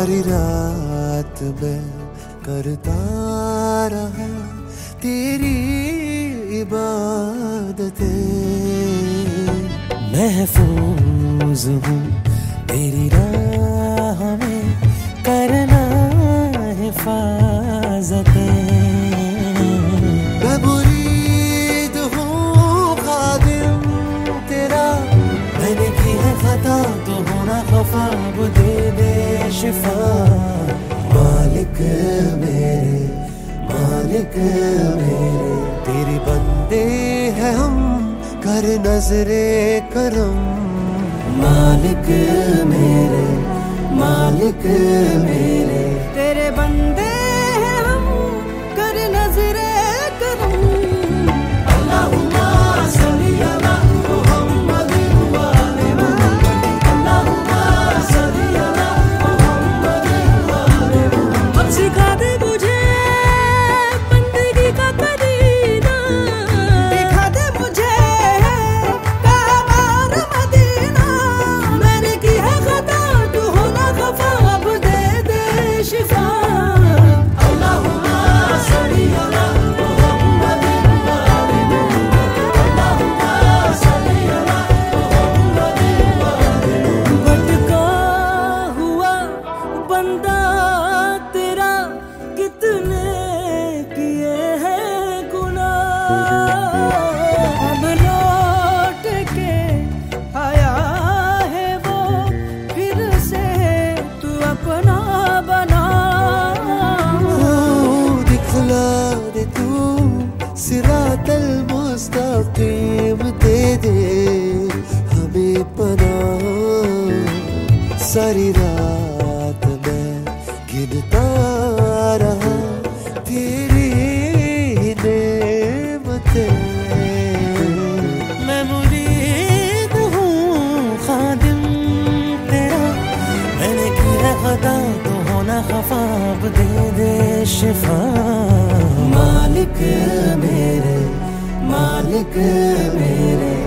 सारी रात मैं करता रहा तेरी इबादतें, महफूज हूँ तेरी राह में, करना हिफाजतें। मैं मुरीद हूँ खादिम तेरा, मैंने की है खता तो होना खफा, अब दे दे शिफा। मालिक मेरे, मालिक मेरे, तेरे बंदे हैं हम, कर नजरे करम। मालिक मेरे, मालिक मेरे, तेरे बंदे हैं हम, कर नजरे करम। अल्लाहुम्मा सल्ली अला मुहम्मद व आले मुहम्मद, अल्लाहुम्मा सल्ली अला मुहम्मद व आले मुहम्मद। अब सिखा दे मुझे बंदगी का करीना, दिखा दे मुझे काबा और मदीना। मैंने की है खता तू होना खफा, अब दे दे शिफा। अल्लाहुम्मा सल्ली अला मुहम्मद व आले मुहम्मद, अल्लाहुम्मा सल्ली अला मुहम्मद व आले मुहम्मद। भटका हुआ बंदा तेरा, कितने किए हैं गुनाह, अब लौट के आया है वो, फिर से तू अपना बना। दिखला दे तू सिरातल मुस्तकीम, दे दे हमें पनाह। सारी रात मैं गिनता रहा तेरी नेमतें, मैं मुरीद हूँ खादिम तेरा, मैंने की है खता तो होना खफा, अब दे दे शिफा। मालिक मेरे, मालिक मेरे,